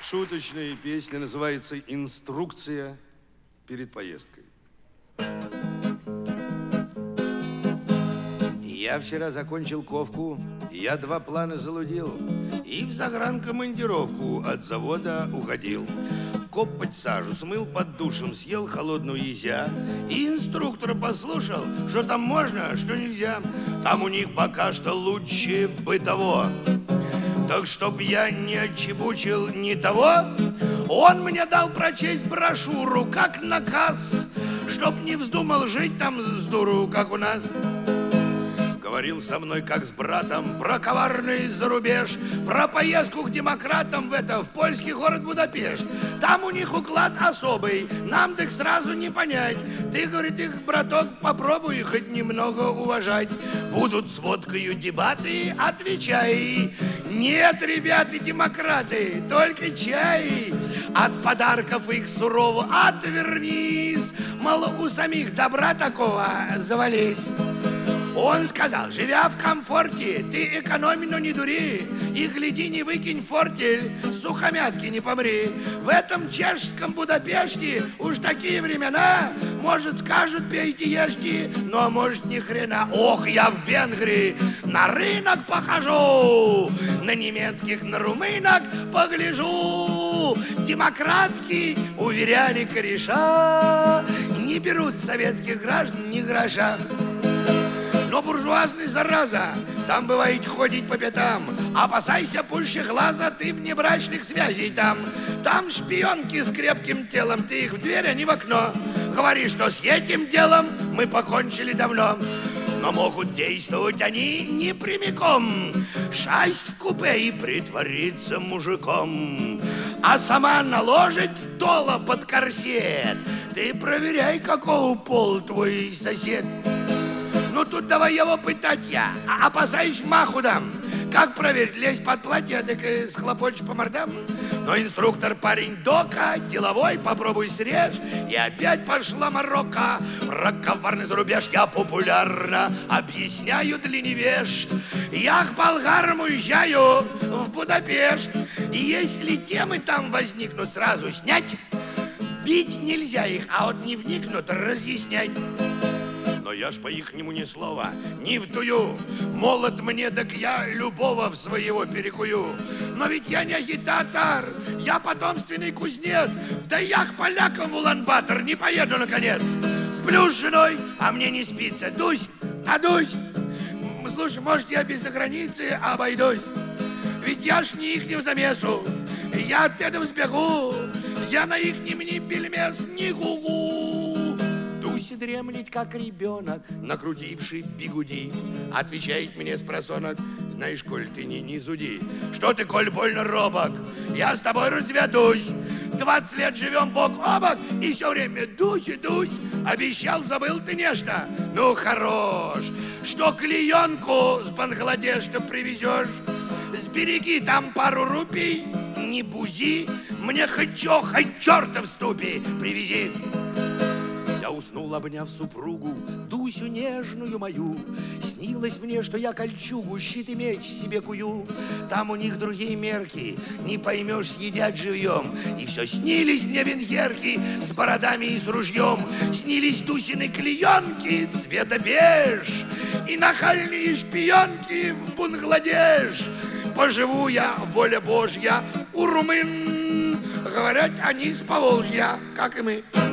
Шуточная песня называется «Инструкция перед поездкой». Я вчера закончил ковку, я 2 плана залудил и в загранкомандировку от завода уходил. Копоть сажу смыл под душем, съел холодную езя и инструктора послушал, что там можно, что нельзя. Там у них пока что лучше бытово. Так чтоб я не отчебучил ни того, он мне дал прочесть брошюру как наказ, чтоб не вздумал жить там с дуру, как у нас. Говорил со мной, как с братом, про коварный зарубеж, про поездку к демократам в польский город Будапешт. Там у них уклад особый, нам так сразу не понять. Ты, говорит, их, браток, попробуй хоть немного уважать. Будут с водкою дебаты, отвечай. Нет, ребята, демократы, только чай. От подарков их сурово отвернись. Мало у самих добра такого завались. Он сказал, живя в комфорте, ты экономи, но не дури, и гляди, не выкинь фортель, сухомятки не помри. В этом чешском Будапеште уж такие времена, может, скажут, пейте, ешьте, но может, ни хрена. Ох, я в Венгрии на рынок похожу, на немецких, на румынок погляжу. Демократки уверяли кореша, не берут советских граждан ни гроша. Но буржуазный, зараза, там бывает ходить по пятам. Опасайся пуще глаза, ты внебрачных связей там. Там шпионки с крепким телом, ты их в дверь, а не в окно. Говори, что с этим делом мы покончили давно. Но могут действовать они не прямиком. Шасть в купе и притвориться мужиком. А сама наложит доло под корсет. Ты проверяй, какого пола твой сосед. Ну тут давай его пытать я, опасаюсь маху дам. Как проверить, лезть под платье, так и схлопочешь по мордам? Но инструктор парень дока, деловой, попробуй срежь. И опять пошла морока. Про коварный зарубеж я популярно объясняю для невежд. Я к болгарам уезжаю в Будапешт. И если темы там возникнут, сразу снять. Бить нельзя их, а вот не вникнут, разъяснять. Но я ж по-ихнему ни слова не втую. Молод мне, так я любого в своего перекую. Но ведь я не агитатор, я потомственный кузнец. Да я к полякам в Улан-Батор не поеду, наконец. Сплю с женой, а мне не спится. Дусь, надусь. Слушай, может, я без заграницы обойдусь? Ведь я ж не ихнего замесу. Я от этого сбегу. Я на ихнем ни пельмес, ни гугу. Дремлет, как ребенок, накрутивший бигуди. Отвечает мне спросонок: знаешь, коль ты не зуди. Что ты, коль больно робок? Я с тобой разведусь. 20 лет живем бок о бок, и все время дусь и дусь. Обещал, забыл ты нечто? Ну, хорош. Что клеенку с Бангладеша привезешь? Сбереги там пару рупий, не бузи. Мне хоть черта в ступе привези. Я уснул, обняв супругу, Дусю нежную мою. Снилось мне, что я кольчугу, щит и меч себе кую. Там у них другие мерки, не поймешь, съедят живьем. И все снились мне венгерки с бородами и с ружьем. Снились Дусины клеенки цвета беж и нахальные шпионки в Бангладеш. Поживу я, воля Божья, у румын. Говорят, они с Поволжья, как и мы.